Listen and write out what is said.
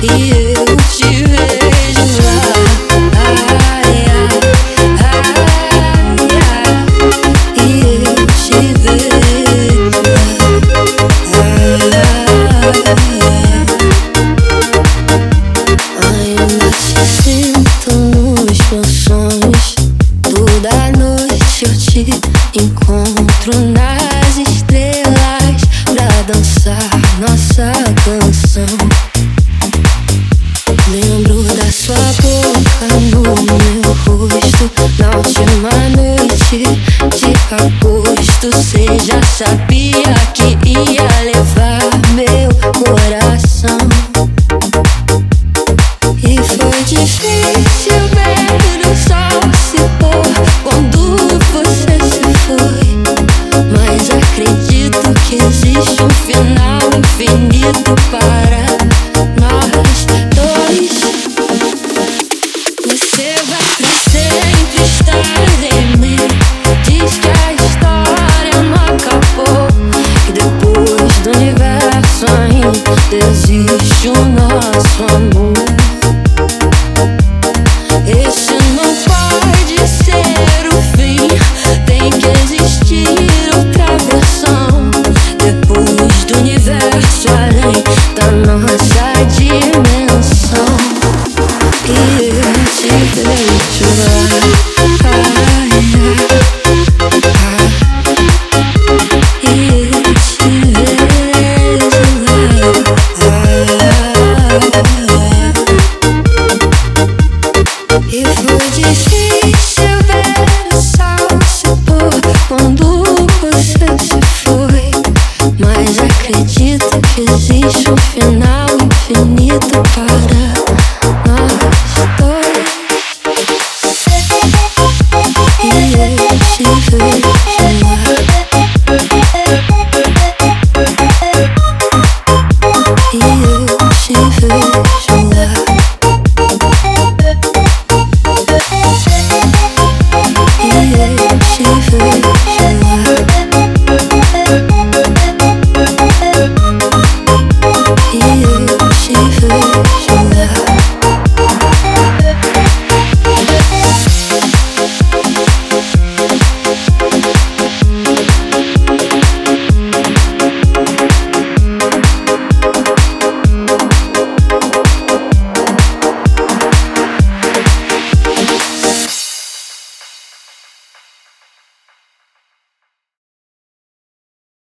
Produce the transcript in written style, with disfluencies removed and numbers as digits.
e eu te vejo lá. Ai, ai, ai, ai, e eu te vejo lá. Ainda te sinto nos meus sonhos. Toda noite eu te encontro nas estrelas pra dançar nossa canção. Lembro da sua boca no meu rosto na última noite de agosto. Cê já sabia que ia levar meu coração. E foi difícil ver o sol se pôr quando você se foi. Mas acredito que existe um final infinito para nós dois. Você vai pra sempre estar em mim. Diz que a história não acabou, que depois do universo ainda existe o nosso amor. Esse não pode ser o fim, tem que existir outra versão. Depois do universo, além da nossa dimensão. E eu te vejo lá. Ai, ai, ai. E eu te vejo lá. E foi difícil ver o sol se pôr quando você se foi. Mas acredito que existe um final infinito para nós dois. E eu te vejo.